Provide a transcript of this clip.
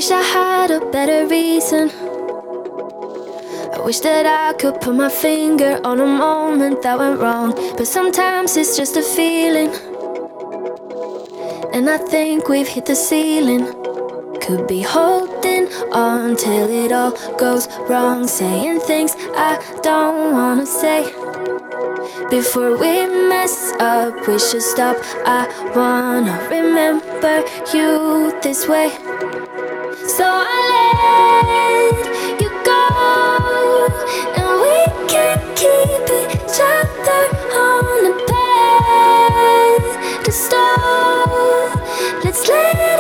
wish I had a better reason. I wish that I could put my finger on a moment that went wrong, but sometimes it's just a feeling, and I think we've hit the ceiling. Could be holding on till it all goes wrong, saying things I don't wanna say. Before we mess up, we should stop. I wanna remember you this way. So I let you go, and we can keep each other on a pedestal. Let's let